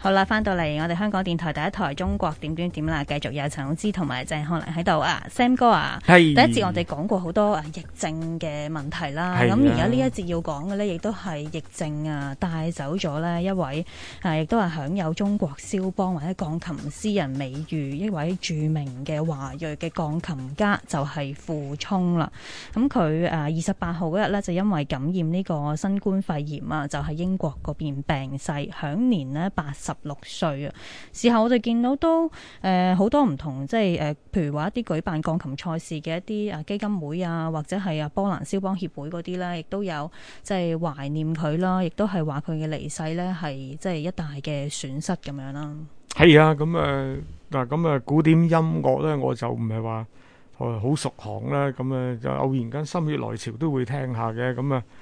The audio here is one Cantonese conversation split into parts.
好啦，翻到嚟我哋香港電台第一台中國點點點啦，繼續有陳浩之同埋鄭漢良喺度啊 ，Sam 哥啊，第一節我哋講過好多疫症嘅問題啦，咁而家呢一節要講嘅呢，亦都係疫症帶走咗呢一位亦都係享有中國蕭邦或者鋼琴詩人美譽一位著名嘅華裔嘅鋼琴家，就係傅聰啦。咁佢28號嗰日呢，就因為感染呢個新冠肺炎就喺英國嗰邊病逝，享年呢86歲啊！事後我哋見到都好多唔同，即係譬如話一啲舉辦鋼琴賽事嘅一啲基金會或者係波蘭蕭邦協會嗰啲咧，亦都有即係懷念佢啦，亦都係話佢嘅離世咧係即係一大嘅損失咁樣啦。 係啊，咁古典音樂咧，我就唔係話好熟行啦，咁就偶然間心血來潮都會聽下嘅，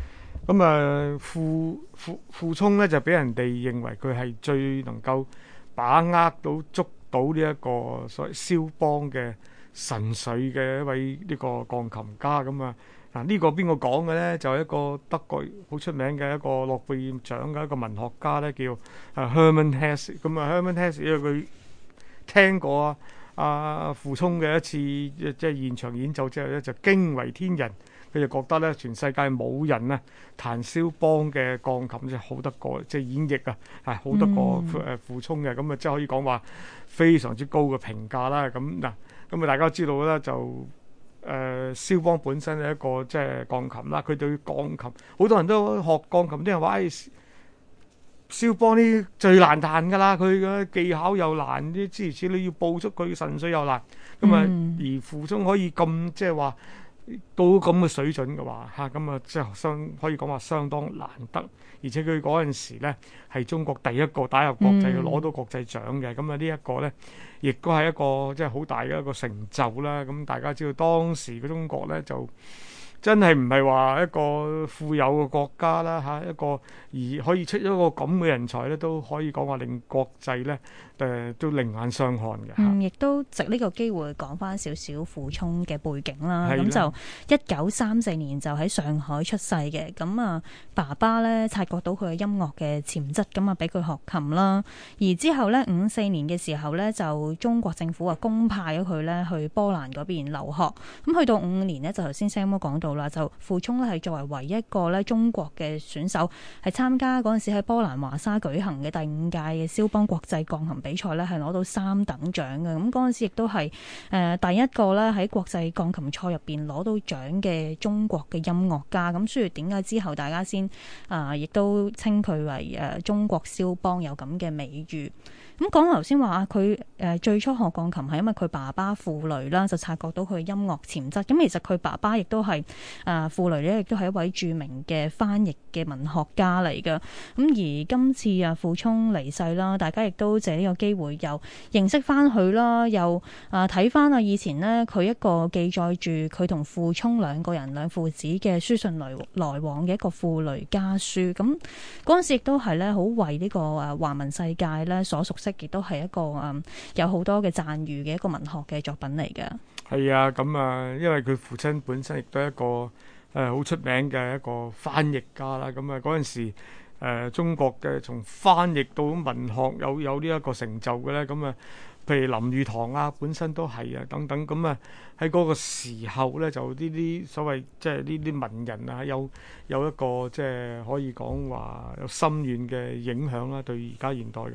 傅聰咧就俾人哋認為佢係最能夠把握到捉到呢一個所謂蕭邦嘅神髓嘅一位呢個鋼琴家咁啊！嗱，呢個邊個講嘅咧？就係一個德國好出名嘅一個諾貝爾獎嘅一個文學家咧，叫Hermann Hesse。咁Hermann Hesse 因為佢聽過傅聰嘅一次即係現場演奏之後咧，就驚為天人。佢就覺得咧，全世界冇人彈蕭邦嘅鋼琴即係好得過，即係演繹係好得過傅聰嘅，咁即係可以講話非常之高嘅評價啦。咁大家都知道啦，就蕭邦本身係一個即係鋼琴啦，佢對鋼琴好多人都學鋼琴，啲人話蕭邦呢最難彈㗎啦，佢嘅技巧又難，啲諸如此類，你要捕捉佢嘅神髓又難。而傅聰可以咁即係話到咁嘅水準嘅話，即係可以講話相當難得，而且佢嗰陣時咧係中國第一個打入國際攞到國際獎嘅，咁呢一個咧亦都係一個即係好大嘅一個成就啦。咁大家知道當時嘅中國咧就真係唔係話一個富有嘅國家啦，一個而可以出一個咁嘅人才咧，都可以講話令國際咧都另眼相看嘅。 亦都藉呢個機會講翻少少傅聰嘅背景啦。咁就1934年就喺上海出世嘅。咁爸爸咧察覺到佢嘅音樂嘅潛質，咁俾佢學琴啦。而之後咧54年嘅時候咧，就中國政府公派咗佢咧去波蘭嗰邊留學。咁去到55年呢，就頭先 Sam 都講到啦，就傅聰咧係作為唯一一個咧中國嘅選手，係參加嗰陣時喺波蘭華沙舉行嘅第5屆嘅蕭邦國際鋼琴比賽咧，係攞到3等獎嘅。咁嗰陣時亦都係第一個咧喺國際鋼琴賽入邊攞到獎嘅中國嘅音樂家。咁所以點解之後大家先亦都稱佢為中國蕭邦有咁嘅美譽？咁講頭先話佢最初學鋼琴係因為佢爸爸傅雷啦，就察覺到佢音樂潛質。咁其實佢爸爸亦都係傅雷咧，亦都係一位著名嘅翻譯嘅文學家嚟㗎。咁而今次傅聰離世啦，大家亦都借呢個機會又認識翻佢啦，又睇翻以前呢，佢一個記載住佢同傅聰兩父子嘅書信來往嘅一個傅雷家書。咁嗰陣時亦都係咧好為呢個華文世界咧所熟悉，亦都係一個有好多嘅讚譽嘅一個文學嘅作品嚟嘅。 係啊，因為佢父親本身亦都係一個好出名嘅一個翻譯家啦。嗰陣時中國嘅從翻譯到文學有呢一個成就嘅咧，譬如林語堂本身都係等等。喺嗰個時候咧，就呢啲所謂即係呢啲文人有一個即係可以講話有深遠嘅影響啦，對而家現代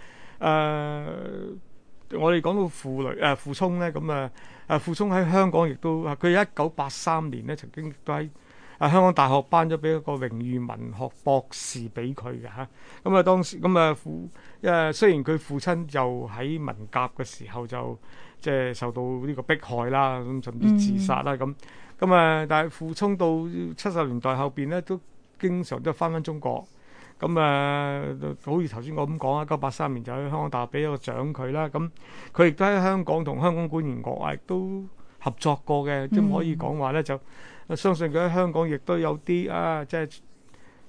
我哋講到傅聰咧，傅聰喺香港亦都佢1983年咧曾經都喺香港大學頒咗俾一個榮譽文學博士俾佢嘅嚇。當時雖然佢父親就喺文革嘅時候就即係受到呢個迫害啦，咁甚至自殺啦但係傅聰到70年代後邊咧，都經常都翻中國。好似頭先我咁講1983年就喺香港大學俾一個獎佢啦。佢亦都喺香港同香港管弦樂亦都合作過嘅，即可以講話咧就相信佢喺香港亦都有啲即係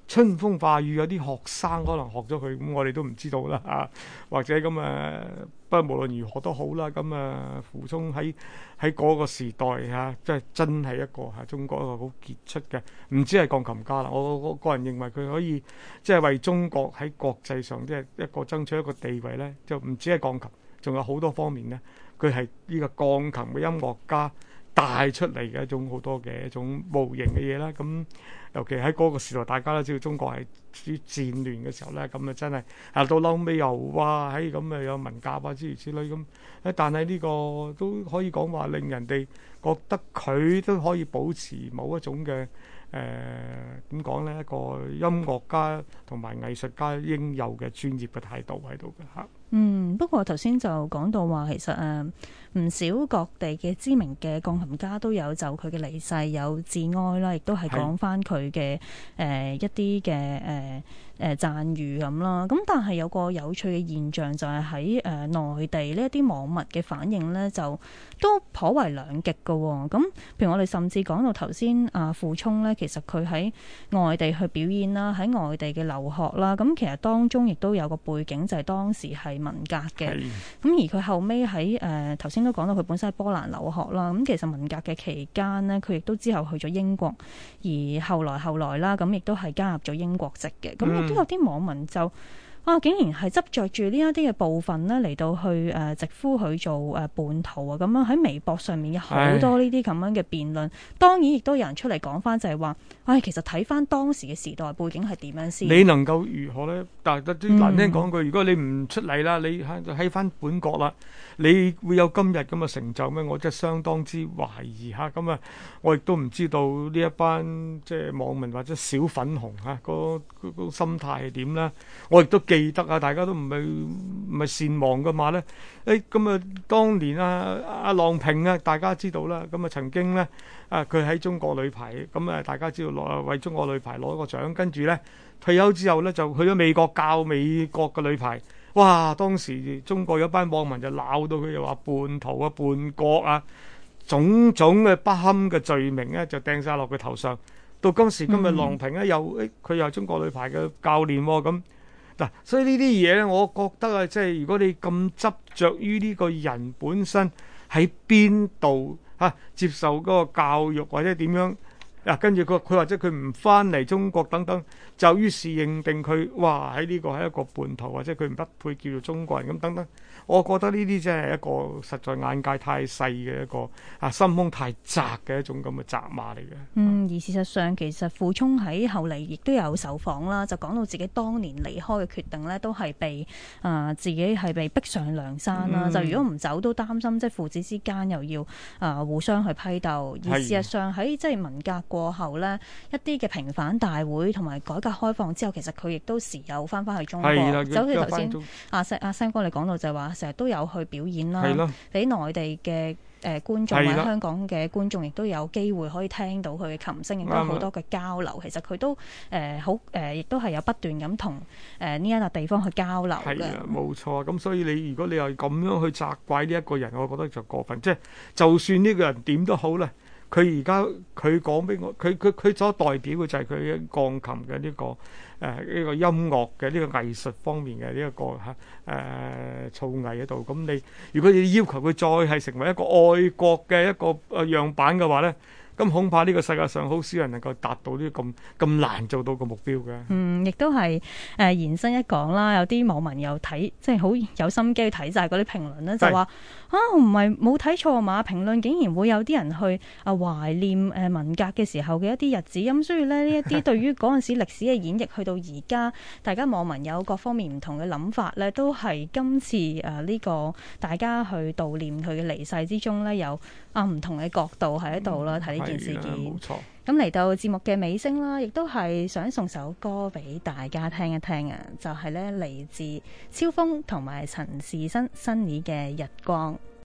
春風化雨，有啲學生可能學咗佢，咁我哋都唔知道啦嚇。或者咁不過無論如何都好啦。咁傅聰喺嗰個時代嚇，即係真係一個中國一個好傑出嘅，唔止係鋼琴家啦。我個人認為佢可以即係為中國喺國際上即係一個爭取一個地位咧，就唔止係鋼琴，仲有好多方面咧。佢係呢個鋼琴嘅音樂家帶出嚟嘅一種好多嘅一種無形嘅嘢啦。咁尤其喺嗰個時代，大家都知道中國係處於戰亂嘅時候咧，咁真係到後尾又哇喺咁有文革啊諸如此類咁。但係呢個都可以講話令人哋覺得佢都可以保持某一種嘅點講咧，一個音樂家同埋藝術家應有嘅專業嘅態度喺度嘅嚇。 不過頭先就講到話，其實唔少各地嘅知名嘅鋼琴家都有就佢嘅離世有致哀啦，亦都係講翻佢嘅一啲嘅讚譽咁啦。咁但係有個有趣嘅現象就係喺內地呢一啲網民嘅反應呢，就都頗為兩極嘅喎。咁譬如我哋甚至講到頭先傅聰呢，其實佢喺外地去表演啦，喺外地嘅留學啦，咁其實當中亦都有個背景就係當時係文革嘅。咁而佢後尾喺頭先都講到佢本身喺波蘭留學啦。咁其實文革嘅期間呢，佢亦都之後去咗英國，而後來啦，咁亦都係加入咗英國籍嘅。咁亦都有啲網民就竟然係執着住呢一啲嘅部分呢嚟到去直呼佢做叛徒啊！咁樣喺微博上面有好多呢啲咁樣嘅辯論。當然亦都有人出嚟講翻，就係話，其實睇翻當時嘅時代背景係點樣先？ 你能夠如何呢？但係都難聽講句，如果你唔出嚟啦，你喺翻本國啦，你會有今日咁嘅成就咩？我真係相當之懷疑嚇。咁我亦都唔知道呢一班即係網民或者小粉紅嚇個心態係點啦。我亦都記得大家都唔係善忘噶嘛咧。當年阿郎平大家知道啦。曾經咧佢喺中國女排大家知道為中國女排攞個獎，跟住咧退休之後咧就去咗美國教美國嘅女排。哇！當時中國有班網民就鬧到佢，又話叛徒啊、叛國啊，種種嘅不堪嘅罪名咧就掟晒落佢頭上。到今時今日，郎平咧佢又係中國女排嘅教練咁。嗱，所以呢啲嘢咧，我覺得即係如果你咁執着於呢個人本身喺邊度接受嗰個教育或者點樣跟住佢或者佢唔翻嚟中國等等，就於是認定佢喺呢個係一個叛徒，或者佢唔配叫做中國人咁等等。我覺得呢啲真係一個實在眼界太細嘅一個心胸太窄嘅一種咁嘅責罵嚟嘅。 而事實上其實傅聰喺後嚟亦都有受訪啦，就講到自己當年離開嘅決定呢，都係被自己係被逼上梁山啦。就如果唔走都擔心即係父子之間又要互相去批鬥。而事實上喺即係文革過後呢，一啲嘅平反大會同埋改革開放之後，其實佢亦都時有翻去中國。就好似頭先阿Sam哥你講到就係話，成日都有去表演啦，俾內地嘅觀眾或者香港嘅觀眾亦都有機會可以聽到佢嘅琴聲，亦都有好多嘅交流。其實佢都亦都係有不斷咁同呢一笪地方去交流嘅。 冇錯。咁所以如果你又咁樣去責怪呢一個人，我覺得就過分。即係就算呢個人點都好啦，佢而家佢講俾我，佢所代表嘅就係佢鋼琴嘅呢個呢個音樂嘅呢個藝術方面嘅呢一個造詣喺度。咁你如果你要求佢再係成為一個愛國嘅一個樣板嘅話咧，咁恐怕呢個世界上好少人能夠達到呢咁難做到個目標嘅。 亦都係延伸一講啦，有啲網民又睇即係好有心機去睇晒嗰啲評論咧，就話唔係冇睇錯嘛，評論竟然會有啲人去懷念文革嘅時候嘅一啲日子。咁所以咧呢一啲對於嗰陣時歷史嘅演繹，去到而家大家網民有各方面唔同嘅諗法咧，都係今次呢個大家去悼念佢嘅離世之中咧，有唔同嘅角度喺度啦，睇呢件事件。 冇錯。 咁嚟到節目嘅尾聲啦，亦都係想送首歌俾大家聽一聽啊，就係咧嚟自超風同埋陳仕新新年嘅《日光》。